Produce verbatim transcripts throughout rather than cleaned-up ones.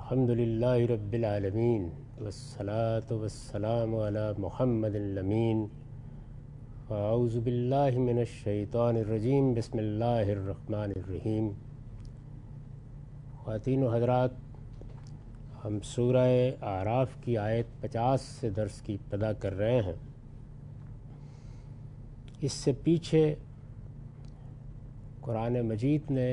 الحمدللہ رب العالمین والصلاة والسلام علی محمد الامین اعوذ باللہ من الشیطان الرجیم بسم اللہ الرحمن الرحیم۔ خواتین و حضرات، ہم سورہ اعراف کی آیت پچاس سے درس کی ابتدا کر رہے ہیں۔ اس سے پیچھے قرآن مجید نے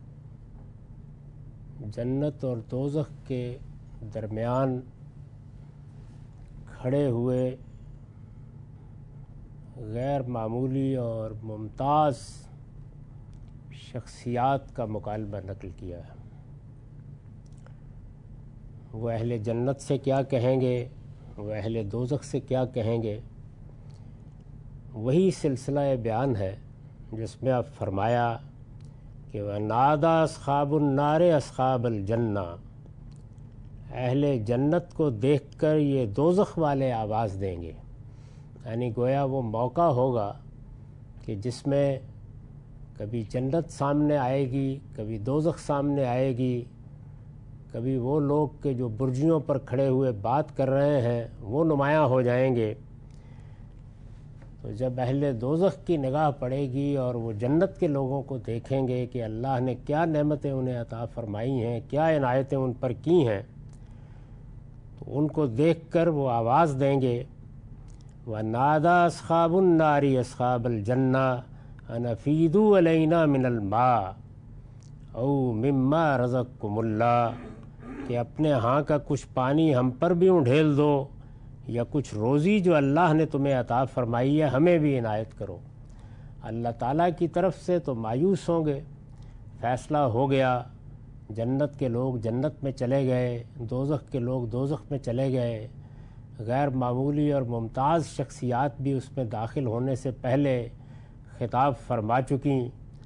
جنت اور دوزخ کے درمیان کھڑے ہوئے غیر معمولی اور ممتاز شخصیات کا مکالمہ نقل کیا ہے۔ وہ اہل جنت سے کیا کہیں گے، وہ اہل دوزخ سے کیا کہیں گے، وہی سلسلہ بیان ہے جس میں اب فرمایا کہ وَنَادَى أَصْحَابُ النَّارِ أَصْحَابَ الْجَنَّةِ، اہل جنت کو دیکھ کر یہ دوزخ والے آواز دیں گے، یعنی گویا وہ موقع ہوگا کہ جس میں کبھی جنت سامنے آئے گی، کبھی دوزخ سامنے آئے گی، کبھی وہ لوگ کہ جو برجیوں پر کھڑے ہوئے بات کر رہے ہیں وہ نمایاں ہو جائیں گے۔ تو جب اہل دوزخ کی نگاہ پڑے گی اور وہ جنت کے لوگوں کو دیکھیں گے کہ اللہ نے کیا نعمتیں انہیں عطا فرمائی ہیں، کیا عنایتیں ان پر کی ہیں، تو ان کو دیکھ کر وہ آواز دیں گے وَنَادَى أَصْحَابُ النَّارِ أَصْحَابَ الْجَنَّةِ أَنْ أَفِيضُوا عَلَيْنَا مِنَ الْمَاءِ أَوْ مِمَّا رَزَقَكُمُ اللَّهُ، کہ اپنے ہاں کا کچھ پانی ہم پر بھی انڈھیل دو، یا کچھ روزی جو اللہ نے تمہیں عطا فرمائی ہے ہمیں بھی عنایت کرو۔ اللہ تعالیٰ کی طرف سے تو مایوس ہوں گے، فیصلہ ہو گیا، جنت کے لوگ جنت میں چلے گئے، دوزخ کے لوگ دوزخ میں چلے گئے، غیر معمولی اور ممتاز شخصیات بھی اس میں داخل ہونے سے پہلے خطاب فرما چکیں،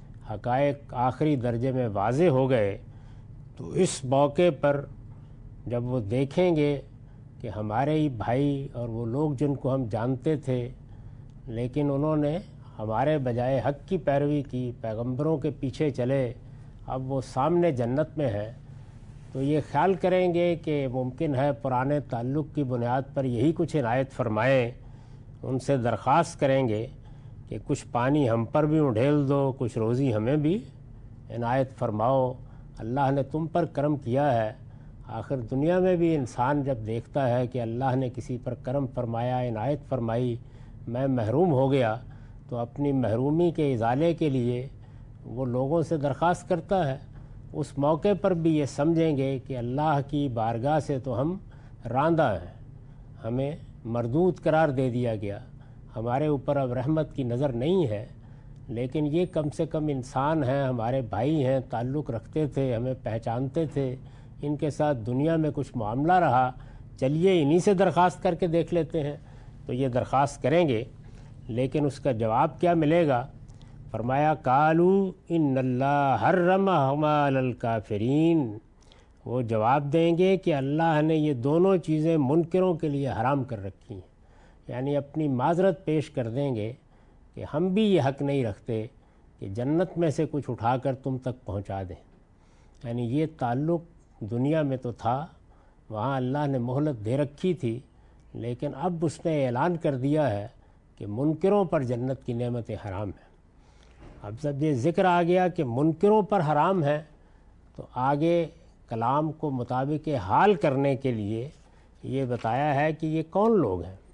حقائق آخری درجے میں واضح ہو گئے۔ تو اس موقع پر جب وہ دیکھیں گے کہ ہمارے ہی بھائی اور وہ لوگ جن کو ہم جانتے تھے لیکن انہوں نے ہمارے بجائے حق کی پیروی کی، پیغمبروں کے پیچھے چلے، اب وہ سامنے جنت میں ہے، تو یہ خیال کریں گے کہ ممکن ہے پرانے تعلق کی بنیاد پر یہی کچھ عنایت فرمائیں۔ ان سے درخواست کریں گے کہ کچھ پانی ہم پر بھی انڈھیل دو، کچھ روزی ہمیں بھی عنایت فرماؤ، اللہ نے تم پر کرم کیا ہے۔ آخر دنیا میں بھی انسان جب دیکھتا ہے کہ اللہ نے کسی پر کرم فرمایا، عنایت فرمائی، میں محروم ہو گیا، تو اپنی محرومی کے ازالے کے لیے وہ لوگوں سے درخواست کرتا ہے۔ اس موقع پر بھی یہ سمجھیں گے کہ اللہ کی بارگاہ سے تو ہم راندہ ہیں، ہمیں مردود قرار دے دیا گیا، ہمارے اوپر اب رحمت کی نظر نہیں ہے، لیکن یہ کم سے کم انسان ہیں، ہمارے بھائی ہیں، تعلق رکھتے تھے، ہمیں پہچانتے تھے، ان کے ساتھ دنیا میں کچھ معاملہ رہا، چلیے انہی سے درخواست کر کے دیکھ لیتے ہیں۔ تو یہ درخواست کریں گے، لیکن اس کا جواب کیا ملے گا؟ فرمایا قالوا ان اللہ حرمہما علی الکافرین، وہ جواب دیں گے کہ اللہ نے یہ دونوں چیزیں منکروں کے لیے حرام کر رکھی ہیں، یعنی اپنی معذرت پیش کر دیں گے کہ ہم بھی یہ حق نہیں رکھتے کہ جنت میں سے کچھ اٹھا کر تم تک پہنچا دیں۔ یعنی یہ تعلق دنیا میں تو تھا، وہاں اللہ نے مہلت دے رکھی تھی، لیکن اب اس نے اعلان کر دیا ہے کہ منکروں پر جنت کی نعمتیں حرام ہیں۔ اب جب یہ ذکر آ گیا کہ منکروں پر حرام ہے، تو آگے کلام کو مطابق حال کرنے کے لیے یہ بتایا ہے کہ یہ کون لوگ ہیں۔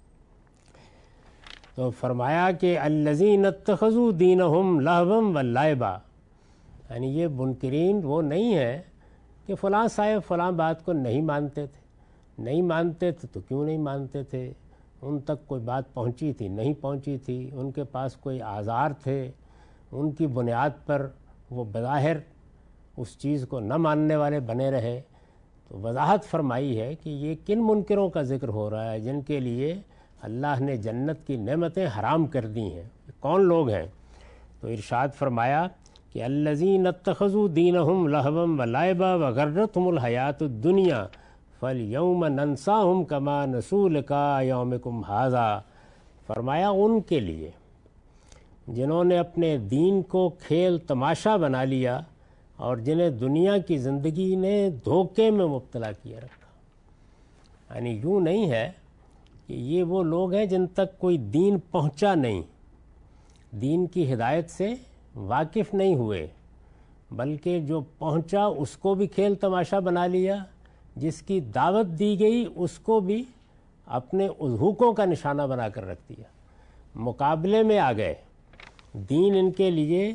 تو فرمایا کہ الذین اتخذوا دینہم لہوا ولعبا، یعنی یہ منکرین وہ نہیں ہیں کہ فلاں صاحب فلاں بات کو نہیں مانتے تھے، نہیں مانتے تھے تو کیوں نہیں مانتے تھے، ان تک کوئی بات پہنچی تھی نہیں پہنچی تھی، ان کے پاس کوئی آزار تھے، ان کی بنیاد پر وہ بظاہر اس چیز کو نہ ماننے والے بنے رہے۔ تو وضاحت فرمائی ہے کہ یہ کن منکروں کا ذکر ہو رہا ہے جن کے لیے اللہ نے جنت کی نعمتیں حرام کر دی ہیں، کون لوگ ہیں؟ تو ارشاد فرمایا کہ الذین اتخذوا دینہم لہوا ولعبا وغرتہم الحیاۃ الدنیا فالیوم ننساہم کما نسوا لقاء یومکم ھذا، فرمایا ان کے لیے جنہوں نے اپنے دین کو کھیل تماشا بنا لیا اور جنہیں دنیا کی زندگی نے دھوکے میں مبتلا کیا رکھا۔ یعنی یوں نہیں ہے کہ یہ وہ لوگ ہیں جن تک کوئی دین پہنچا نہیں، دین کی ہدایت سے واقف نہیں ہوئے، بلکہ جو پہنچا اس کو بھی کھیل تماشا بنا لیا، جس کی دعوت دی گئی اس کو بھی اپنے حقوقوں کا نشانہ بنا کر رکھ دیا، مقابلے میں آ گئے، دین ان کے لیے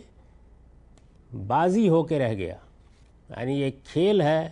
بازی ہو کے رہ گیا۔ یعنی ایک کھیل ہے،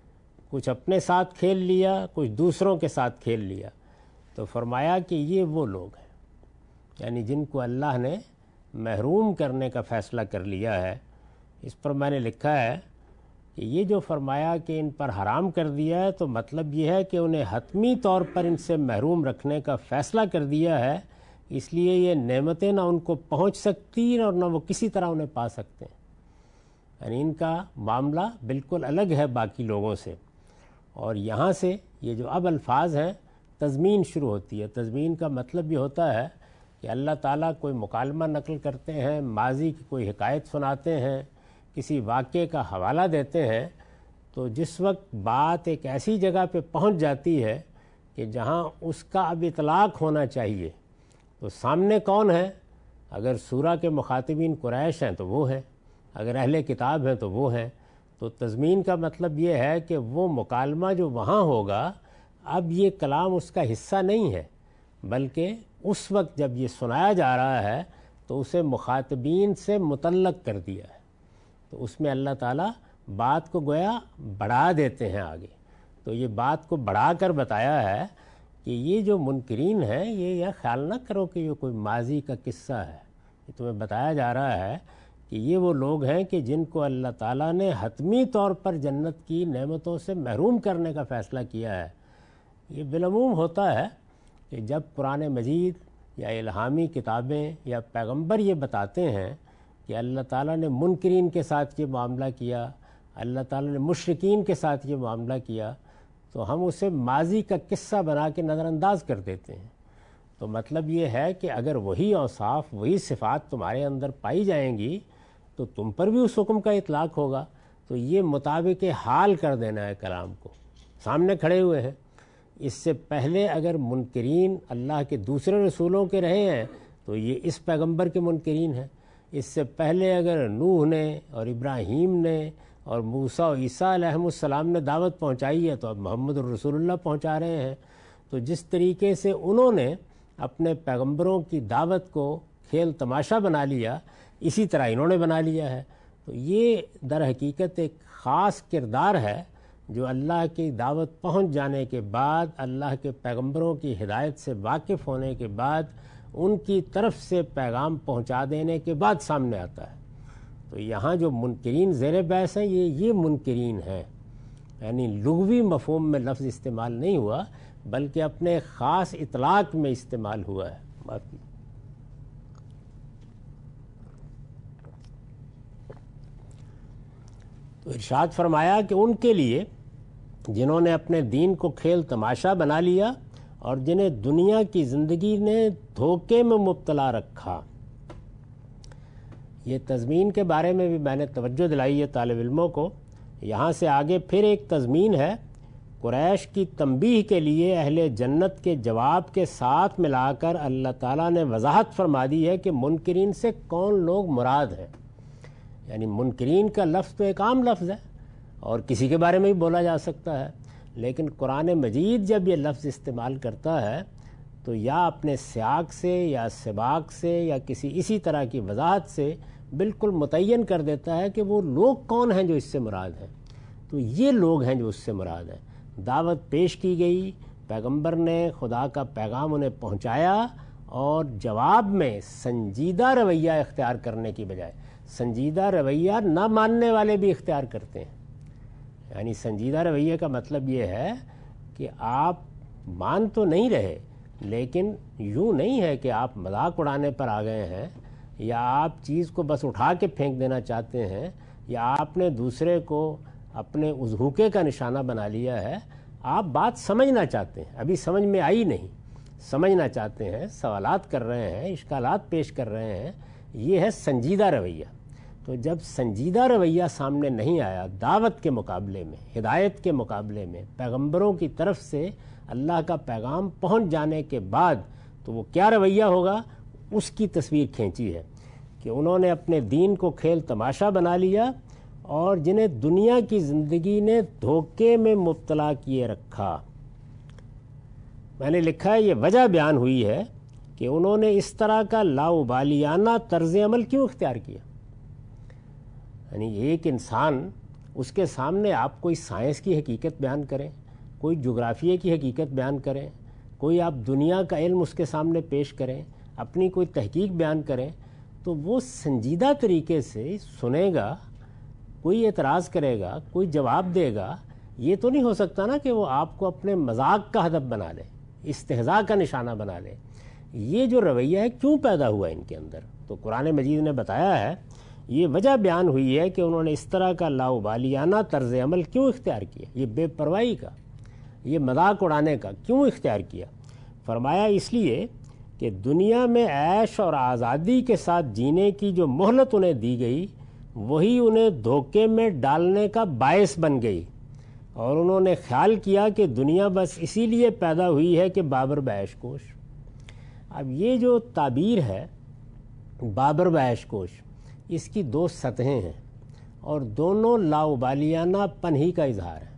کچھ اپنے ساتھ کھیل لیا، کچھ دوسروں کے ساتھ کھیل لیا۔ تو فرمایا کہ یہ وہ لوگ ہیں، یعنی جن کو اللہ نے محروم کرنے کا فیصلہ کر لیا ہے۔ اس پر میں نے لکھا ہے کہ یہ جو فرمایا کہ ان پر حرام کر دیا ہے، تو مطلب یہ ہے کہ انہیں حتمی طور پر ان سے محروم رکھنے کا فیصلہ کر دیا ہے، اس لیے یہ نعمتیں نہ ان کو پہنچ سکتی اور نہ وہ کسی طرح انہیں پا سکتے ہیں۔ یعنی ان کا معاملہ بالکل الگ ہے باقی لوگوں سے۔ اور یہاں سے یہ جو اب الفاظ ہیں، تضمین شروع ہوتی ہے۔ تضمین کا مطلب یہ ہوتا ہے کہ اللہ تعالیٰ کوئی مکالمہ نقل کرتے ہیں، ماضی کی کوئی حکایت سناتے ہیں، کسی واقعے کا حوالہ دیتے ہیں، تو جس وقت بات ایک ایسی جگہ پہ پہنچ جاتی ہے کہ جہاں اس کا اب اطلاق ہونا چاہیے، تو سامنے کون ہے؟ اگر سورہ کے مخاطبین قریش ہیں تو وہ ہیں، اگر اہل کتاب ہیں تو وہ ہیں۔ تو تضمین کا مطلب یہ ہے کہ وہ مکالمہ جو وہاں ہوگا، اب یہ کلام اس کا حصہ نہیں ہے، بلکہ اس وقت جب یہ سنایا جا رہا ہے تو اسے مخاطبین سے متعلق کر دیا ہے۔ تو اس میں اللہ تعالیٰ بات کو گویا بڑھا دیتے ہیں آگے۔ تو یہ بات کو بڑھا کر بتایا ہے کہ یہ جو منکرین ہیں، یہ یہ خیال نہ کرو کہ یہ کوئی ماضی کا قصہ ہے، یہ تمہیں بتایا جا رہا ہے کہ یہ وہ لوگ ہیں کہ جن کو اللہ تعالیٰ نے حتمی طور پر جنت کی نعمتوں سے محروم کرنے کا فیصلہ کیا ہے۔ یہ بالعموم ہوتا ہے کہ جب قرآن مجید یا الہامی کتابیں یا پیغمبر یہ بتاتے ہیں کہ اللہ تعالیٰ نے منکرین کے ساتھ یہ معاملہ کیا، اللہ تعالیٰ نے مشرکین کے ساتھ یہ معاملہ کیا، تو ہم اسے ماضی کا قصہ بنا کے نظر انداز کر دیتے ہیں۔ تو مطلب یہ ہے کہ اگر وہی اوصاف، وہی صفات تمہارے اندر پائی جائیں گی تو تم پر بھی اس حکم کا اطلاق ہوگا۔ تو یہ مطابق حال کر دینا ہے کلام کو۔ سامنے کھڑے ہوئے ہیں، اس سے پہلے اگر منکرین اللہ کے دوسرے رسولوں کے رہے ہیں تو یہ اس پیغمبر کے منکرین ہیں۔ اس سے پہلے اگر نوح نے اور ابراہیم نے اور موسیٰ و عیسیٰ علیہ السلام نے دعوت پہنچائی ہے، تو اب محمد الرسول اللہ پہنچا رہے ہیں۔ تو جس طریقے سے انہوں نے اپنے پیغمبروں کی دعوت کو کھیل تماشا بنا لیا، اسی طرح انہوں نے بنا لیا ہے۔ تو یہ در حقیقت ایک خاص کردار ہے جو اللہ کی دعوت پہنچ جانے کے بعد، اللہ کے پیغمبروں کی ہدایت سے واقف ہونے کے بعد، ان کی طرف سے پیغام پہنچا دینے کے بعد سامنے آتا ہے۔ تو یہاں جو منکرین زیر بحث ہیں، یہ یہ منکرین ہیں، یعنی لغوی مفہوم میں لفظ استعمال نہیں ہوا، بلکہ اپنے خاص اطلاق میں استعمال ہوا ہے۔ باقی تو ارشاد فرمایا کہ ان کے لیے جنہوں نے اپنے دین کو کھیل تماشا بنا لیا اور جنہیں دنیا کی زندگی نے دھوکے میں مبتلا رکھا۔ یہ تضمین کے بارے میں بھی میں نے توجہ دلائی ہے طالب علموں کو۔ یہاں سے آگے پھر ایک تضمین ہے، قریش کی تنبیہ کے لیے اہل جنت کے جواب کے ساتھ ملا کر اللہ تعالیٰ نے وضاحت فرما دی ہے کہ منکرین سے کون لوگ مراد ہیں۔ یعنی منکرین کا لفظ تو ایک عام لفظ ہے اور کسی کے بارے میں بھی بولا جا سکتا ہے، لیکن قرآن مجید جب یہ لفظ استعمال کرتا ہے تو یا اپنے سیاق سے یا سباق سے یا کسی اسی طرح کی وضاحت سے بالکل متعین کر دیتا ہے کہ وہ لوگ کون ہیں جو اس سے مراد ہیں۔ تو یہ لوگ ہیں جو اس سے مراد ہیں۔ دعوت پیش کی گئی، پیغمبر نے خدا کا پیغام انہیں پہنچایا، اور جواب میں سنجیدہ رویہ اختیار کرنے کی بجائے سنجیدہ رویہ نہ ماننے والے بھی اختیار کرتے ہیں۔ یعنی سنجیدہ رویے کا مطلب یہ ہے کہ آپ مان تو نہیں رہے، لیکن یوں نہیں ہے کہ آپ مذاق اڑانے پر آ گئے ہیں، یا آپ چیز کو بس اٹھا کے پھینک دینا چاہتے ہیں، یا آپ نے دوسرے کو اپنے اذہوکے کا نشانہ بنا لیا ہے۔ آپ بات سمجھنا چاہتے ہیں، ابھی سمجھ میں آئی نہیں، سمجھنا چاہتے ہیں، سوالات کر رہے ہیں، اشکالات پیش کر رہے ہیں۔ یہ ہے سنجیدہ رویہ۔ تو جب سنجیدہ رویہ سامنے نہیں آیا دعوت کے مقابلے میں، ہدایت کے مقابلے میں، پیغمبروں کی طرف سے اللہ کا پیغام پہنچ جانے کے بعد، تو وہ کیا رویہ ہوگا، اس کی تصویر کھینچی ہے کہ انہوں نے اپنے دین کو کھیل تماشا بنا لیا اور جنہیں دنیا کی زندگی نے دھوکے میں مبتلا کیے رکھا۔ میں نے لکھا ہے یہ وجہ بیان ہوئی ہے کہ انہوں نے اس طرح کا لاابالیانہ طرز عمل کیوں اختیار کیا۔ یعنی ایک انسان، اس کے سامنے آپ کوئی سائنس کی حقیقت بیان کریں، کوئی جغرافیے کی حقیقت بیان کریں، کوئی آپ دنیا کا علم اس کے سامنے پیش کریں، اپنی کوئی تحقیق بیان کریں، تو وہ سنجیدہ طریقے سے سنے گا، کوئی اعتراض کرے گا، کوئی جواب دے گا۔ یہ تو نہیں ہو سکتا نا کہ وہ آپ کو اپنے مذاق کا ہدف بنا لے، استہزاء کا نشانہ بنا لے۔ یہ جو رویہ ہے کیوں پیدا ہوا ان کے اندر، تو قرآن مجید نے بتایا ہے، یہ وجہ بیان ہوئی ہے کہ انہوں نے اس طرح کا لاابالیانہ طرز عمل کیوں اختیار کیا، یہ بے پرواہی کا، یہ مذاق اڑانے کا کیوں اختیار کیا۔ فرمایا اس لیے کہ دنیا میں عیش اور آزادی کے ساتھ جینے کی جو مہلت انہیں دی گئی، وہی انہیں دھوکے میں ڈالنے کا باعث بن گئی، اور انہوں نے خیال کیا کہ دنیا بس اسی لیے پیدا ہوئی ہے کہ بابر بعیش کوش۔ اب یہ جو تعبیر ہے بابر بعیش کوش، اس کی دو سطحیں ہیں اور دونوں لاابالیانہ پن ہی کا اظہار ہے۔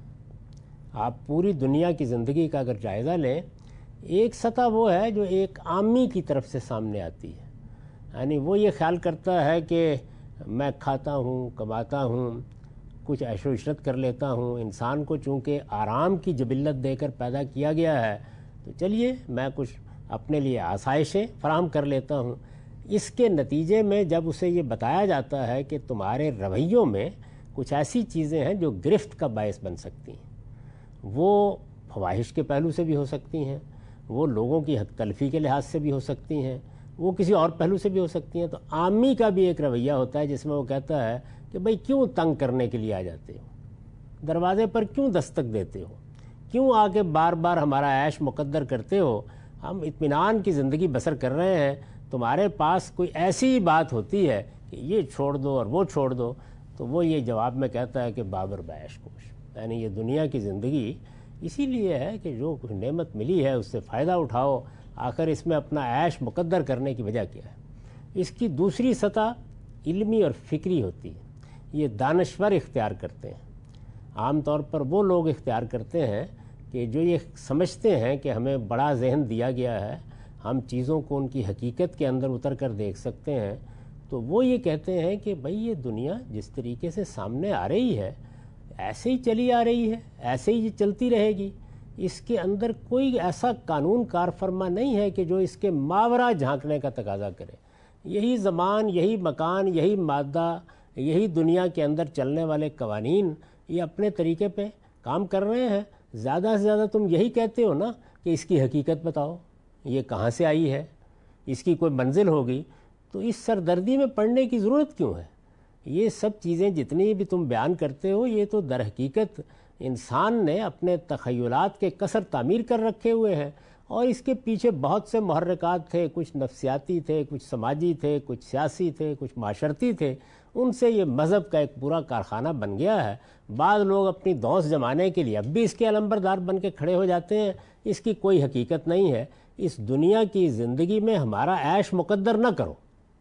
آپ پوری دنیا کی زندگی کا اگر جائزہ لیں، ایک سطح وہ ہے جو ایک عامی کی طرف سے سامنے آتی ہے، یعنی وہ یہ خیال کرتا ہے کہ میں کھاتا ہوں، کماتا ہوں، کچھ عیش و عشرت کر لیتا ہوں، انسان کو چونکہ آرام کی جبلت دے کر پیدا کیا گیا ہے، تو چلیے میں کچھ اپنے لیے آسائشیں فراہم کر لیتا ہوں۔ اس کے نتیجے میں جب اسے یہ بتایا جاتا ہے کہ تمہارے رویوں میں کچھ ایسی چیزیں ہیں جو گرفت کا باعث بن سکتی ہیں، وہ فواہش کے پہلو سے بھی ہو سکتی ہیں، وہ لوگوں کی حق تلفی کے لحاظ سے بھی ہو سکتی ہیں، وہ کسی اور پہلو سے بھی ہو سکتی ہیں، تو عامی کا بھی ایک رویہ ہوتا ہے جس میں وہ کہتا ہے کہ بھئی کیوں تنگ کرنے کے لیے آ جاتے ہو، دروازے پر کیوں دستک دیتے ہو، کیوں آ کے بار بار ہمارا عیش مقدر کرتے ہو، ہم اطمینان کی زندگی بسر کر رہے ہیں، تمہارے پاس کوئی ایسی بات ہوتی ہے کہ یہ چھوڑ دو اور وہ چھوڑ دو۔ تو وہ یہ جواب میں کہتا ہے کہ بابر بعیش کوش، یعنی یہ دنیا کی زندگی اسی لیے ہے کہ جو کچھ نعمت ملی ہے اس سے فائدہ اٹھاؤ، آخر اس میں اپنا عیش مقدر کرنے کی وجہ کیا ہے۔ اس کی دوسری سطح علمی اور فکری ہوتی ہے، یہ دانشور اختیار کرتے ہیں، عام طور پر وہ لوگ اختیار کرتے ہیں کہ جو یہ سمجھتے ہیں کہ ہمیں بڑا ذہن دیا گیا ہے، ہم چیزوں کو ان کی حقیقت کے اندر اتر کر دیکھ سکتے ہیں، تو وہ یہ کہتے ہیں کہ بھئی یہ دنیا جس طریقے سے سامنے آ رہی ہے ایسے ہی چلی آ رہی ہے، ایسے ہی یہ چلتی رہے گی، اس کے اندر کوئی ایسا قانون کار فرما نہیں ہے کہ جو اس کے ماورا جھانکنے کا تقاضا کرے۔ یہی زمان، یہی مکان، یہی مادہ، یہی دنیا کے اندر چلنے والے قوانین یہ اپنے طریقے پہ کام کر رہے ہیں۔ زیادہ سے زیادہ تم یہی کہتے ہو نا کہ اس کی حقیقت بتاؤ، یہ کہاں سے آئی ہے، اس کی کوئی منزل ہوگی، تو اس سردردی میں پڑنے کی ضرورت کیوں ہے؟ یہ سب چیزیں جتنی بھی تم بیان کرتے ہو یہ تو در حقیقت انسان نے اپنے تخیلات کے کثر تعمیر کر رکھے ہوئے ہیں، اور اس کے پیچھے بہت سے محرکات تھے، کچھ نفسیاتی تھے، کچھ سماجی تھے، کچھ سیاسی تھے، کچھ معاشرتی تھے، ان سے یہ مذہب کا ایک پورا کارخانہ بن گیا ہے۔ بعض لوگ اپنی دوست جمانے کے لیے اب بھی اس کے علمبردار بن کے کھڑے ہو جاتے ہیں، اس کی کوئی حقیقت نہیں ہے۔ اس دنیا کی زندگی میں ہمارا عیش مقدر نہ کرو،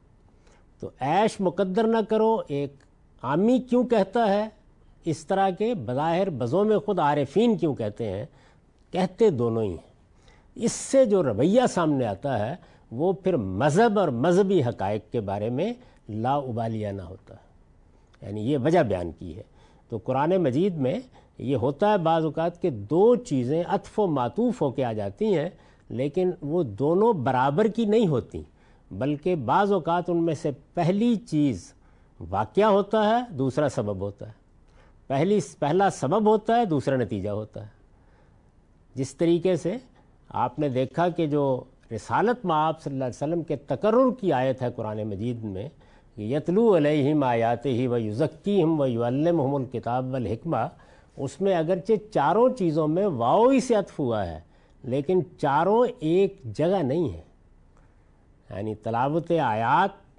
تو عیش مقدر نہ کرو ایک عامی کیوں کہتا ہے، اس طرح کے بظاہر بزوں میں خود عارفین کیوں کہتے ہیں، کہتے دونوں ہی ہیں۔ اس سے جو رویہ سامنے آتا ہے وہ پھر مذہب اور مذہبی حقائق کے بارے میں لاابالیانہ ہوتا ہے، یعنی یہ وجہ بیان کی ہے۔ تو قرآن مجید میں یہ ہوتا ہے بعض اوقات کہ دو چیزیں عطف و معطوف ہو کے آ جاتی ہیں، لیکن وہ دونوں برابر کی نہیں ہوتی، بلکہ بعض اوقات ان میں سے پہلی چیز واقعہ ہوتا ہے، دوسرا سبب ہوتا ہے، پہلی پہلا سبب ہوتا ہے، دوسرا نتیجہ ہوتا ہے۔ جس طریقے سے آپ نے دیکھا کہ جو رسالت مآب صلی اللہ علیہ وسلم کے تقرر کی آیت ہے قرآن مجید میں، یتلو علیہم آیاتہ ویزکیہم ویعلمہم الکتاب والحکمہ، اس میں اگرچہ چاروں چیزوں میں واو ہی سے عطف ہوا ہے، لیکن چاروں ایک جگہ نہیں ہے، یعنی تلاوت آیات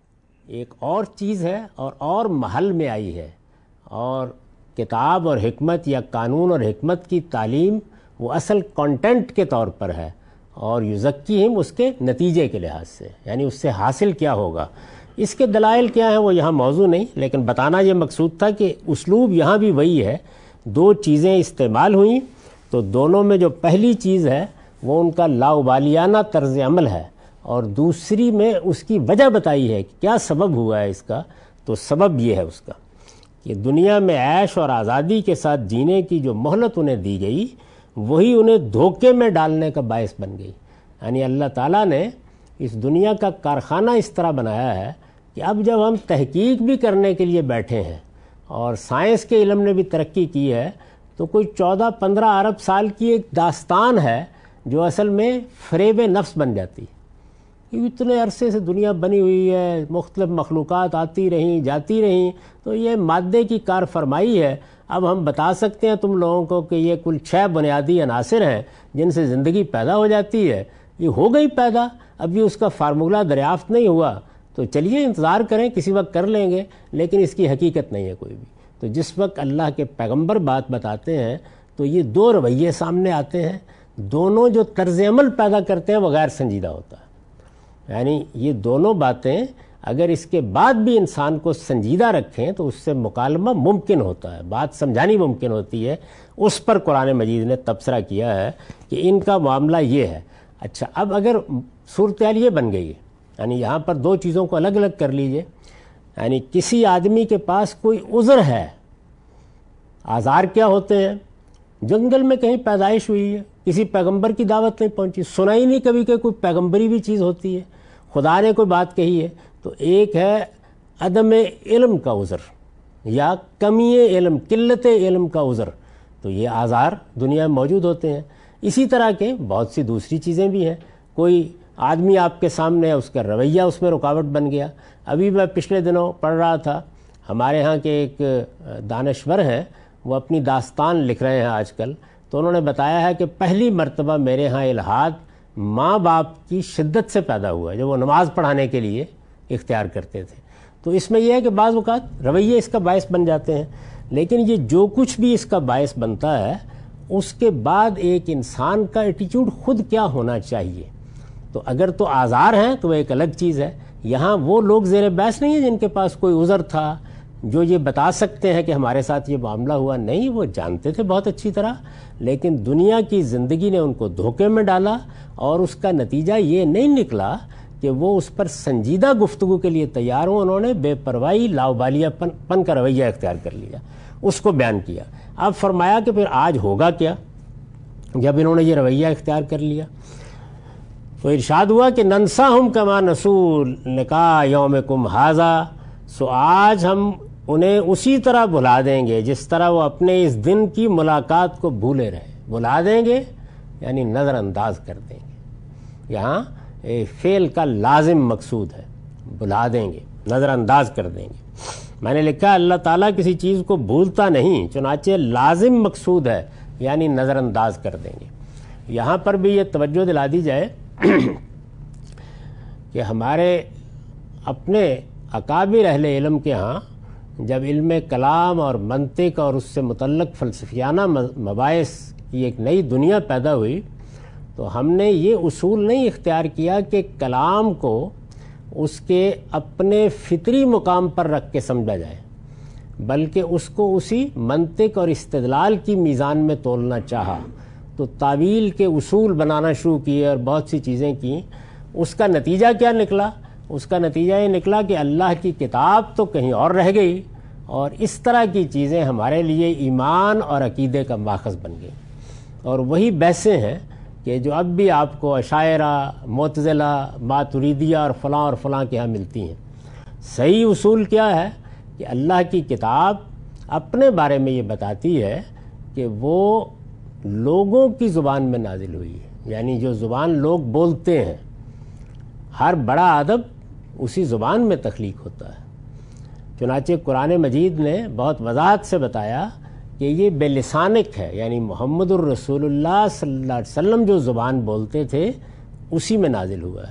ایک اور چیز ہے اور اور محل میں آئی ہے، اور کتاب اور حکمت یا قانون اور حکمت کی تعلیم وہ اصل کانٹینٹ کے طور پر ہے، اور یزکیہم اس کے نتیجے کے لحاظ سے، یعنی اس سے حاصل کیا ہوگا۔ اس کے دلائل کیا ہیں وہ یہاں موضوع نہیں، لیکن بتانا یہ مقصود تھا کہ اسلوب یہاں بھی وہی ہے۔ دو چیزیں استعمال ہوئیں تو دونوں میں جو پہلی چیز ہے وہ ان کا لاابالیانہ طرز عمل ہے، اور دوسری میں اس کی وجہ بتائی ہے کہ کیا سبب ہوا ہے اس کا۔ تو سبب یہ ہے اس کا کہ دنیا میں عیش اور آزادی کے ساتھ جینے کی جو مہلت انہیں دی گئی وہی انہیں دھوکے میں ڈالنے کا باعث بن گئی۔ یعنی اللہ تعالیٰ نے اس دنیا کا کارخانہ اس طرح بنایا ہے کہ اب جب ہم تحقیق بھی کرنے کے لیے بیٹھے ہیں اور سائنس کے علم نے بھی ترقی کی ہے تو کوئی چودہ پندرہ ارب سال کی ایک داستان ہے جو اصل میں فریب نفس بن جاتی ہے۔ اتنے عرصے سے دنیا بنی ہوئی ہے، مختلف مخلوقات آتی رہیں جاتی رہیں، تو یہ مادے کی کار فرمائی ہے۔ اب ہم بتا سکتے ہیں تم لوگوں کو کہ یہ کل چھ بنیادی عناصر ہیں جن سے زندگی پیدا ہو جاتی ہے، یہ ہو گئی پیدا، ابھی اس کا فارمولہ دریافت نہیں ہوا، تو چلیے انتظار کریں، کسی وقت کر لیں گے، لیکن اس کی حقیقت نہیں ہے کوئی بھی۔ تو جس وقت اللہ کے پیغمبر بات بتاتے ہیں تو یہ دو رویے سامنے آتے ہیں، دونوں جو طرز عمل پیدا کرتے ہیں وہ غیر سنجیدہ ہوتا ہے۔ یعنی یہ دونوں باتیں اگر اس کے بعد بھی انسان کو سنجیدہ رکھیں تو اس سے مکالمہ ممکن ہوتا ہے، بات سمجھانی ممکن ہوتی ہے۔ اس پر قرآن مجید نے تبصرہ کیا ہے کہ ان کا معاملہ یہ ہے۔ اچھا، اب اگر صورتحال یہ بن گئی ہے، یعنی یہاں پر دو چیزوں کو الگ الگ کر لیجئے، یعنی کسی آدمی کے پاس کوئی عذر ہے، آزار کیا ہوتے ہیں؟ جنگل میں کہیں پیدائش ہوئی ہے، کسی پیغمبر کی دعوت نہیں پہنچی، سنا ہی نہیں کبھی کہ کوئی پیغمبری بھی چیز ہوتی ہے، خدا نے کوئی بات کہی ہے، تو ایک ہے عدم علم کا عذر یا کمی علم، قلت علم کا عذر، تو یہ آزار دنیا میں موجود ہوتے ہیں۔ اسی طرح کے بہت سی دوسری چیزیں بھی ہیں، کوئی آدمی آپ کے سامنے ہے، اس کا رویہ اس میں رکاوٹ بن گیا۔ ابھی میں پچھلے دنوں پڑھ رہا تھا، ہمارے ہاں کے ایک دانشور ہیں، وہ اپنی داستان لکھ رہے ہیں آج کل، تو انہوں نے بتایا ہے کہ پہلی مرتبہ میرے ہاں الحاد ماں باپ کی شدت سے پیدا ہوا ہے، جب وہ نماز پڑھانے کے لیے اختیار کرتے تھے۔ تو اس میں یہ ہے کہ بعض اوقات رویے اس کا باعث بن جاتے ہیں، لیکن یہ جو کچھ بھی اس کا باعث بنتا ہے اس کے بعد ایک انسان کا ایٹیچیوڈ خود کیا ہونا چاہیے۔ تو اگر تو آزار ہیں تو وہ ایک الگ چیز ہے، یہاں وہ لوگ زیر بحث نہیں ہیں جن کے پاس کوئی عذر تھا، جو یہ بتا سکتے ہیں کہ ہمارے ساتھ یہ معاملہ ہوا، نہیں، وہ جانتے تھے بہت اچھی طرح، لیکن دنیا کی زندگی نے ان کو دھوکے میں ڈالا، اور اس کا نتیجہ یہ نہیں نکلا کہ وہ اس پر سنجیدہ گفتگو کے لیے تیار ہوں، انہوں نے بے پرواہی، لاؤبالیہ پن پن کا رویہ اختیار کر لیا، اس کو بیان کیا۔ اب فرمایا کہ پھر آج ہوگا کیا جب انہوں نے یہ رویہ اختیار کر لیا؟ تو ارشاد ہوا کہ ننساہم کما نسوا لقاء یومکم ھذا، سو آج ہم انہیں اسی طرح بھلا دیں گے جس طرح وہ اپنے اس دن کی ملاقات کو بھولے رہے۔ بھلا دیں گے یعنی نظر انداز کر دیں گے، یہاں فعل کا لازم مقصود ہے، بھلا دیں گے، نظر انداز کر دیں گے۔ میں نے لکھا اللہ تعالیٰ کسی چیز کو بھولتا نہیں، چنانچہ لازم مقصود ہے یعنی نظر انداز کر دیں گے۔ یہاں پر بھی یہ توجہ دلا دی جائے کہ ہمارے اپنے اکابر اہل علم کے ہاں جب علم کلام اور منطق اور اس سے متعلق فلسفیانہ مباحث کی ایک نئی دنیا پیدا ہوئی، تو ہم نے یہ اصول نہیں اختیار کیا کہ کلام کو اس کے اپنے فطری مقام پر رکھ کے سمجھا جائے، بلکہ اس کو اسی منطق اور استدلال کی میزان میں تولنا چاہا، تو تعویل کے اصول بنانا شروع کیے اور بہت سی چیزیں کیں۔ اس کا نتیجہ کیا نکلا؟ اس کا نتیجہ یہ نکلا کہ اللہ کی کتاب تو کہیں اور رہ گئی، اور اس طرح کی چیزیں ہمارے لیے ایمان اور عقیدے کا ماخذ بن گئی، اور وہی بحثیں ہیں کہ جو اب بھی آپ کو اشاعرہ، معتزلہ، ماتریدیہ اور فلاں اور فلاں کے ہاں ملتی ہیں۔ صحیح اصول کیا ہے کہ اللہ کی کتاب اپنے بارے میں یہ بتاتی ہے کہ وہ لوگوں کی زبان میں نازل ہوئی ہے، یعنی جو زبان لوگ بولتے ہیں، ہر بڑا ادب اسی زبان میں تخلیق ہوتا ہے۔ چنانچہ قرآن مجید نے بہت وضاحت سے بتایا کہ یہ بے لسانک ہے، یعنی محمد الرسول اللہ صلی اللہ علیہ وسلم جو زبان بولتے تھے اسی میں نازل ہوا ہے،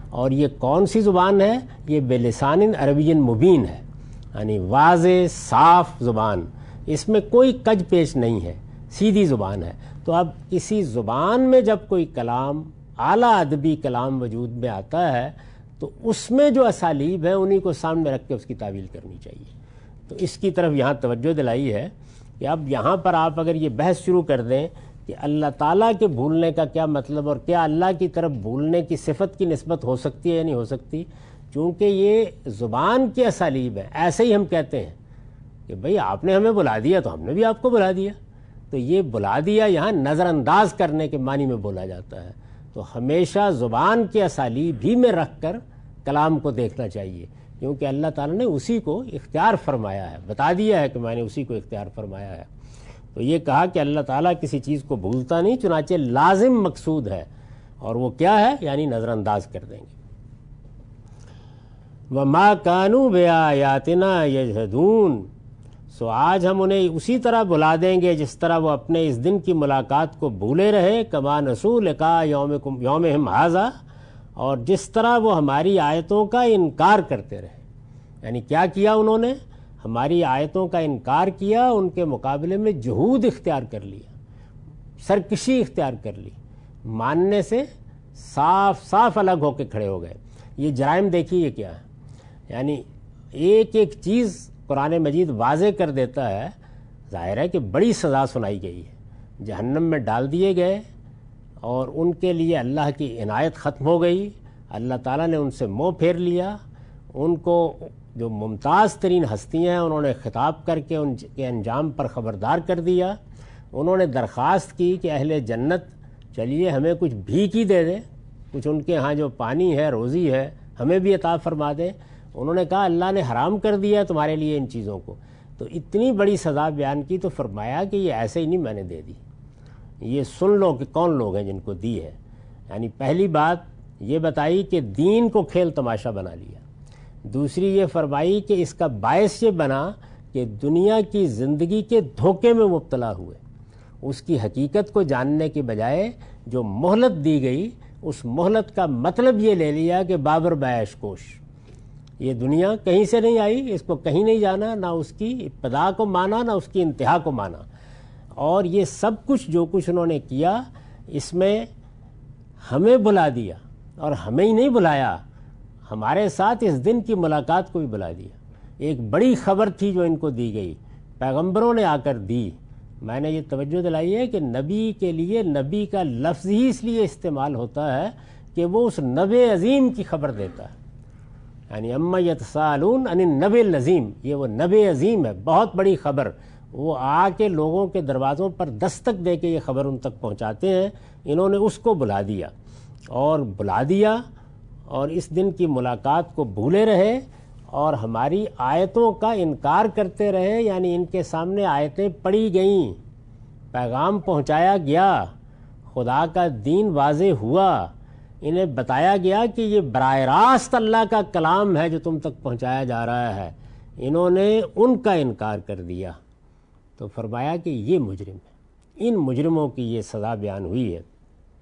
اور یہ کون سی زبان ہے؟ یہ بلسان عربی مبین ہے، یعنی واضح صاف زبان، اس میں کوئی کج پیش نہیں ہے، سیدھی زبان ہے۔ تو اب اسی زبان میں جب کوئی کلام اعلیٰ ادبی کلام وجود میں آتا ہے تو اس میں جو اسالیب ہیں انہی کو سامنے رکھ کے اس کی تعویل کرنی چاہیے۔ تو اس کی طرف یہاں توجہ دلائی ہے کہ اب یہاں پر آپ اگر یہ بحث شروع کر دیں کہ اللہ تعالیٰ کے بھولنے کا کیا مطلب، اور کیا اللہ کی طرف بھولنے کی صفت کی نسبت ہو سکتی ہے یا نہیں ہو سکتی، چونکہ یہ زبان کے اسالیب ہیں۔ ایسے ہی ہم کہتے ہیں کہ بھئی آپ نے ہمیں بلا دیا تو ہم نے بھی آپ کو بلا دیا، تو یہ بلا دیا یہاں نظر انداز کرنے کے معنی میں بولا جاتا ہے۔ تو ہمیشہ زبان کے اسالیب بھی میں رکھ کر کلام کو دیکھنا چاہیے، کیونکہ اللہ تعالیٰ نے اسی کو اختیار فرمایا ہے، بتا دیا ہے کہ میں نے اسی کو اختیار فرمایا ہے۔ تو یہ کہا کہ اللہ تعالیٰ کسی چیز کو بھولتا نہیں، چنانچہ لازم مقصود ہے، اور وہ کیا ہے؟ یعنی نظر انداز کر دیں گے۔ وَمَا كَانُوا بِآيَاتِنَا يَجْحَدُونَ، سو آج ہم انہیں اسی طرح بھلا دیں گے جس طرح وہ اپنے اس دن کی ملاقات کو بھولے رہے، کما نسوا لقاء یومکم یومہم ھذا، اور جس طرح وہ ہماری آیتوں کا انکار کرتے رہے۔ یعنی کیا کیا انہوں نے؟ ہماری آیتوں کا انکار کیا، ان کے مقابلے میں جہود اختیار کر لیا، سرکشی اختیار کر لی، ماننے سے صاف صاف الگ ہو کے کھڑے ہو گئے۔ یہ جرائم دیکھیے یہ کیا ہے، یعنی ایک ایک چیز قرآن مجید واضح کر دیتا ہے۔ ظاہر ہے کہ بڑی سزا سنائی گئی ہے، جہنم میں ڈال دیے گئے، اور ان کے لیے اللہ کی عنایت ختم ہو گئی، اللہ تعالیٰ نے ان سے منہ پھیر لیا۔ ان کو جو ممتاز ترین ہستیاں ہیں انہوں نے خطاب کر کے ان کے انجام پر خبردار کر دیا۔ انہوں نے درخواست کی کہ اہل جنت چلیے ہمیں کچھ بھیک ہی دے دیں، کچھ ان کے ہاں جو پانی ہے، روزی ہے، ہمیں بھی عطا فرما دیں۔ انہوں نے کہا اللہ نے حرام کر دیا تمہارے لیے ان چیزوں کو۔ تو اتنی بڑی سزا بیان کی تو فرمایا کہ یہ ایسے ہی نہیں میں نے دے دی، یہ سن لو کہ کون لوگ ہیں جن کو دی ہے۔ یعنی پہلی بات یہ بتائی کہ دین کو کھیل تماشا بنا لیا، دوسری یہ فرمائی کہ اس کا باعث یہ بنا کہ دنیا کی زندگی کے دھوکے میں مبتلا ہوئے، اس کی حقیقت کو جاننے کے بجائے جو مہلت دی گئی اس مہلت کا مطلب یہ لے لیا کہ بابر بعیش کوش، یہ دنیا کہیں سے نہیں آئی، اس کو کہیں نہیں جانا، نہ اس کی ابتدا کو مانا نہ اس کی انتہا کو مانا۔ اور یہ سب کچھ جو کچھ انہوں نے کیا اس میں ہمیں بلا دیا، اور ہمیں ہی نہیں بلایا، ہمارے ساتھ اس دن کی ملاقات کو بھی بلا دیا۔ ایک بڑی خبر تھی جو ان کو دی گئی، پیغمبروں نے آ کر دی۔ میں نے یہ توجہ دلائی ہے کہ نبی کے لیے نبی کا لفظ ہی اس لیے استعمال ہوتا ہے کہ وہ اس نبی عظیم کی خبر دیتا ہے، یعنی اما یتساءلون عن النبی العظیم، یہ وہ نبی عظیم ہے، بہت بڑی خبر۔ وہ آ کے لوگوں کے دروازوں پر دستک دے کے یہ خبر ان تک پہنچاتے ہیں۔ انہوں نے اس کو بلا دیا اور بلا دیا اور اس دن کی ملاقات کو بھولے رہے اور ہماری آیتوں کا انکار کرتے رہے، یعنی ان کے سامنے آیتیں پڑھی گئیں، پیغام پہنچایا گیا، خدا کا دین واضح ہوا، انہیں بتایا گیا کہ یہ براہ راست اللہ کا کلام ہے جو تم تک پہنچایا جا رہا ہے، انہوں نے ان کا انکار کر دیا۔ تو فرمایا کہ یہ مجرم ہے، ان مجرموں کی یہ سزا بیان ہوئی ہے۔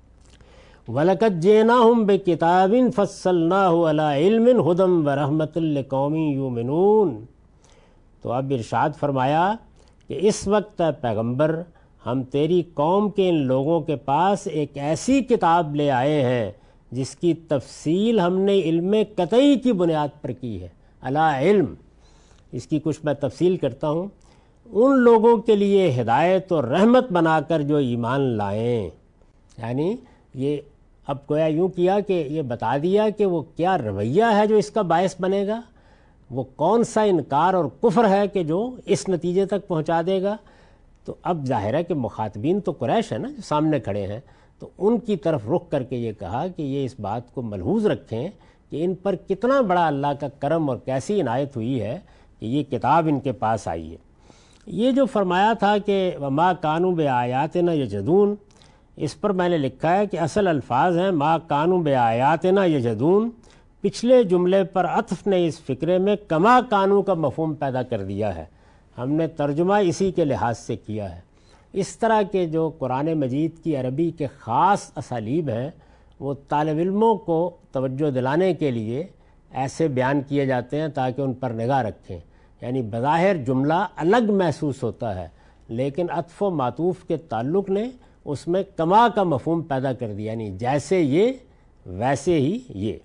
وَلَقَدْ جِئْنَاهُمْ بِكِتَابٍ فَصَّلْنَاهُ عَلَىٰ عِلْمٍ هُدًى وَرَحْمَةً لِّقَوْمٍ يُؤْمِنُونَ۔ تو اب ارشاد فرمایا کہ اس وقت اے پیغمبر ہم تیری قوم کے ان لوگوں کے پاس ایک ایسی کتاب لے آئے ہیں جس کی تفصیل ہم نے علم قطعی کی بنیاد پر کی ہے، علی علم۔ اس کی کچھ میں تفصیل کرتا ہوں۔ ان لوگوں کے لیے ہدایت اور رحمت بنا کر جو ایمان لائیں، یعنی یہ اب گویا یوں کیا کہ یہ بتا دیا کہ وہ کیا رویہ ہے جو اس کا باعث بنے گا، وہ کون سا انکار اور کفر ہے کہ جو اس نتیجے تک پہنچا دے گا۔ تو اب ظاہر ہے کہ مخاطبین تو قریش ہے نا جو سامنے کھڑے ہیں، تو ان کی طرف رخ کر کے یہ کہا کہ یہ اس بات کو ملحوظ رکھیں کہ ان پر کتنا بڑا اللہ کا کرم اور کیسی عنایت ہوئی ہے کہ یہ کتاب ان کے پاس آئی ہے۔ یہ جو فرمایا تھا کہ وما کانوا بآیاتنا یجحدون، اس پر میں نے لکھا ہے کہ اصل الفاظ ہیں ما کانوا بآیاتنا یجحدون، پچھلے جملے پر عطف نے اس فکرے میں کما کانوا کا مفہوم پیدا کر دیا ہے، ہم نے ترجمہ اسی کے لحاظ سے کیا ہے۔ اس طرح کے جو قرآن مجید کی عربی کے خاص اسالیب ہیں وہ طالب علموں کو توجہ دلانے کے لیے ایسے بیان کیے جاتے ہیں تاکہ ان پر نگاہ رکھیں. یعنی بظاہر جملہ الگ محسوس ہوتا ہے لیکن عطف و معطوف کے تعلق نے اس میں کما کا مفہوم پیدا کر دیا، یعنی جیسے یہ ویسے ہی یہ.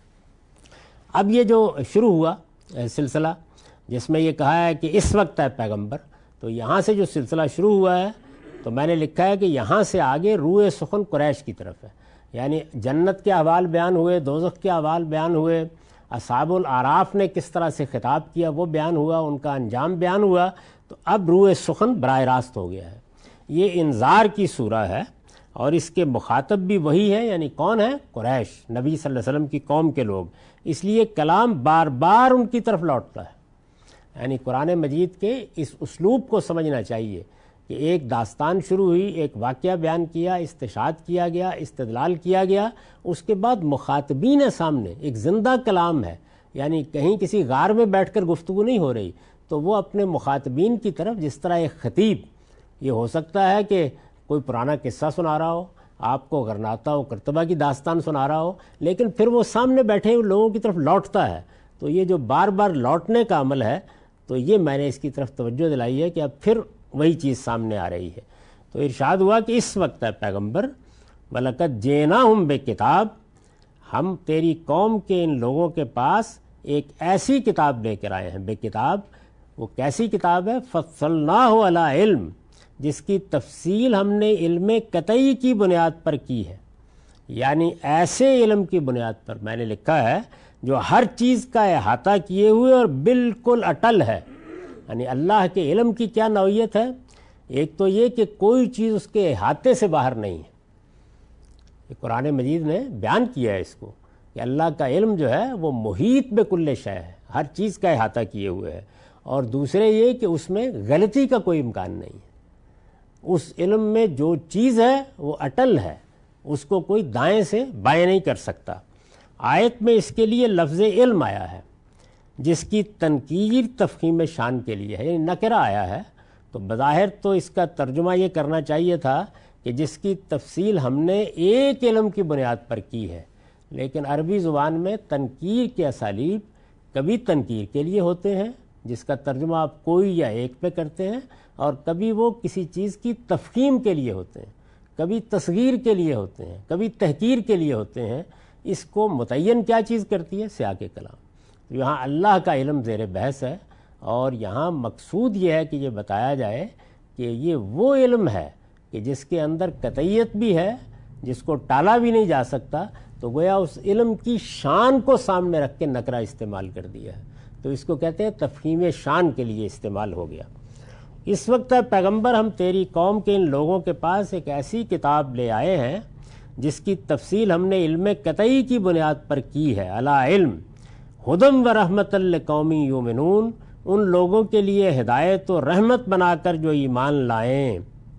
اب یہ جو شروع ہوا سلسلہ جس میں یہ کہا ہے کہ اس وقت ہے پیغمبر، تو یہاں سے جو سلسلہ شروع ہوا ہے تو میں نے لکھا ہے کہ یہاں سے آگے روئے سخن قریش کی طرف ہے. یعنی جنت کے احوال بیان ہوئے، دوزخ کے احوال بیان ہوئے، اصحاب الاعراف نے کس طرح سے خطاب کیا وہ بیان ہوا، ان کا انجام بیان ہوا. تو اب روئے سخن براہ راست ہو گیا ہے. یہ انذار کی سورہ ہے اور اس کے مخاطب بھی وہی ہے، یعنی کون ہے؟ قریش، نبی صلی اللہ علیہ وسلم کی قوم کے لوگ. اس لیے کلام بار بار ان کی طرف لوٹتا ہے. یعنی قرآن مجید کے اس اسلوب کو سمجھنا چاہیے کہ ایک داستان شروع ہوئی، ایک واقعہ بیان کیا، استشہاد کیا گیا، استدلال کیا گیا، اس کے بعد مخاطبین سامنے ایک زندہ کلام ہے. یعنی کہیں کسی غار میں بیٹھ کر گفتگو نہیں ہو رہی، تو وہ اپنے مخاطبین کی طرف جس طرح ایک خطیب، یہ ہو سکتا ہے کہ کوئی پرانا قصہ سنا رہا ہو، آپ کو غرناطہ و کرتبہ کی داستان سنا رہا ہو، لیکن پھر وہ سامنے بیٹھے ہوئے لوگوں کی طرف لوٹتا ہے. تو یہ جو بار بار لوٹنے کا عمل ہے، تو یہ میں نے اس کی طرف توجہ دلائی ہے کہ اب پھر وہی چیز سامنے آ رہی ہے. تو ارشاد ہوا کہ اس وقت ہے پیغمبر، وَلَقَدْ جِئْنَاهُمْ بِکتاب، ہم تیری قوم کے ان لوگوں کے پاس ایک ایسی کتاب لے کر آئے ہیں. بے کتاب، وہ کیسی کتاب ہے؟ فَصَّلْنَاهُ عَلَىٰ عِلْم، جس کی تفصیل ہم نے علم قطعی کی بنیاد پر کی ہے. یعنی ایسے علم کی بنیاد پر میں نے لکھا ہے جو ہر چیز کا احاطہ کیے ہوئے اور بالکل اٹل ہے. یعنی اللہ کے علم کی کیا نوعیت ہے؟ ایک تو یہ کہ کوئی چیز اس کے احاطے سے باہر نہیں ہے. قرآن مجید نے بیان کیا ہے اس کو کہ اللہ کا علم جو ہے وہ محیط بکل شے ہے، ہر چیز کا احاطہ کیے ہوئے ہے. اور دوسرے یہ کہ اس میں غلطی کا کوئی امکان نہیں ہے. اس علم میں جو چیز ہے وہ اٹل ہے، اس کو کوئی دائیں سے بائیں نہیں کر سکتا. آیت میں اس کے لیے لفظ علم آیا ہے جس کی تنکیر تفخیم شان کے لیے ہے، یعنی نکرہ آیا ہے. تو بظاہر تو اس کا ترجمہ یہ کرنا چاہیے تھا کہ جس کی تفصیل ہم نے ایک علم کی بنیاد پر کی ہے. لیکن عربی زبان میں تنکیر کے اسالیب کبھی تنکیر کے لیے ہوتے ہیں جس کا ترجمہ آپ کوئی یا ایک پہ کرتے ہیں، اور کبھی وہ کسی چیز کی تفخیم کے لیے ہوتے ہیں، کبھی تصغیر کے لیے ہوتے ہیں، کبھی تحقیر کے لیے ہوتے ہیں. اس کو متعین کیا چیز کرتی ہے؟ سیاق کلام. یہاں اللہ کا علم زیر بحث ہے، اور یہاں مقصود یہ ہے کہ یہ بتایا جائے کہ یہ وہ علم ہے کہ جس کے اندر قطعیت بھی ہے، جس کو ٹالا بھی نہیں جا سکتا. تو گویا اس علم کی شان کو سامنے رکھ کے نکرہ استعمال کر دیا ہے. تو اس کو کہتے ہیں تفخیم شان کے لیے استعمال ہو گیا. اس وقت ہے پیغمبر، ہم تیری قوم کے ان لوگوں کے پاس ایک ایسی کتاب لے آئے ہیں جس کی تفصیل ہم نے علم قطعی کی بنیاد پر کی ہے. علی علم ہدم و رحمت لقوم یؤمنون، ان لوگوں کے لیے ہدایت و رحمت بنا کر جو ایمان لائیں.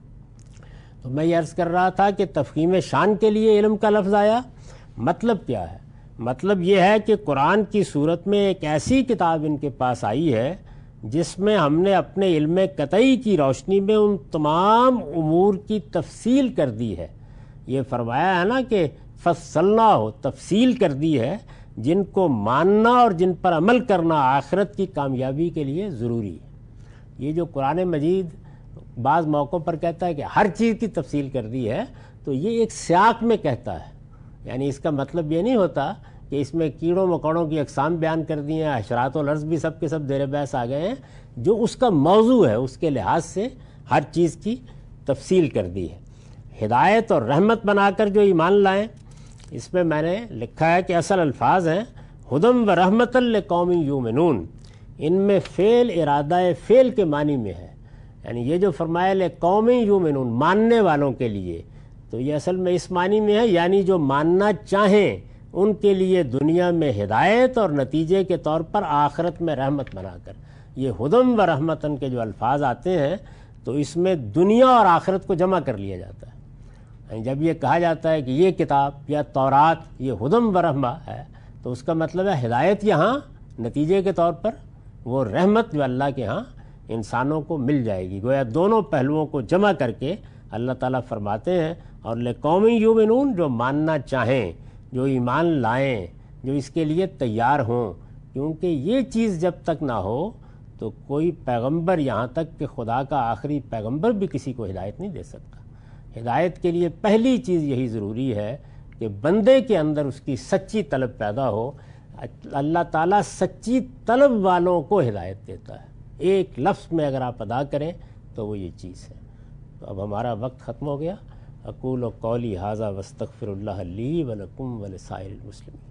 تو میں یہ عرض کر رہا تھا کہ تفخیم شان کے لیے علم کا لفظ آیا. مطلب کیا ہے؟ مطلب یہ ہے کہ قرآن کی صورت میں ایک ایسی کتاب ان کے پاس آئی ہے جس میں ہم نے اپنے علم قطعی کی روشنی میں ان تمام امور کی تفصیل کر دی ہے. یہ فرمایا ہے نا کہ فصلنا ہو، تفصیل کر دی ہے، جن کو ماننا اور جن پر عمل کرنا آخرت کی کامیابی کے لیے ضروری ہے. یہ جو قرآن مجید بعض موقعوں پر کہتا ہے کہ ہر چیز کی تفصیل کر دی ہے، تو یہ ایک سیاق میں کہتا ہے. یعنی اس کا مطلب یہ نہیں ہوتا کہ اس میں کیڑوں مکوڑوں کی اقسام بیان کر دی ہیں، حشرات و الارض بھی سب کے سب زیر بحث آ گئے ہیں. جو اس کا موضوع ہے اس کے لحاظ سے ہر چیز کی تفصیل کر دی ہے. ہدایت اور رحمت بنا کر جو ایمان لائیں، اس میں میں نے لکھا ہے کہ اصل الفاظ ہیں ہدم و رحمت لقوم یؤمنون. ان میں فعل ارادہ فعل کے معنی میں ہے. یعنی یہ جو فرمایا لقوم یؤمنون، ماننے والوں کے لیے، تو یہ اصل میں اس معنی میں ہے یعنی جو ماننا چاہیں ان کے لیے دنیا میں ہدایت اور نتیجے کے طور پر آخرت میں رحمت بنا کر. یہ ہدم و رحمتن کے جو الفاظ آتے ہیں تو اس میں دنیا اور آخرت کو جمع کر لیا جاتا ہے. یعنی جب یہ کہا جاتا ہے کہ یہ کتاب یا تورات یہ ہدم و رحمہ ہے، تو اس کا مطلب ہے ہدایت یہاں نتیجے کے طور پر، وہ رحمت جو اللہ کے ہاں انسانوں کو مل جائے گی. گویا دونوں پہلوؤں کو جمع کر کے اللہ تعالیٰ فرماتے ہیں اور لقوم یؤمنون، جو ماننا چاہیں، جو ایمان لائیں، جو اس کے لیے تیار ہوں، کیونکہ یہ چیز جب تک نہ ہو تو کوئی پیغمبر، یہاں تک کہ خدا کا آخری پیغمبر بھی کسی کو ہدایت نہیں دے سکتا۔ ہدایت کے لیے پہلی چیز یہی ضروری ہے کہ بندے کے اندر اس کی سچی طلب پیدا ہو۔ اللہ تعالیٰ سچی طلب والوں کو ہدایت دیتا ہے، ایک لفظ میں اگر آپ ادا کریں تو وہ یہ چیز ہے۔ تو اب ہمارا وقت ختم ہو گیا۔ اقول قولی ھذا واستغفر اللہ لی ولکم ولسائر المسلمین۔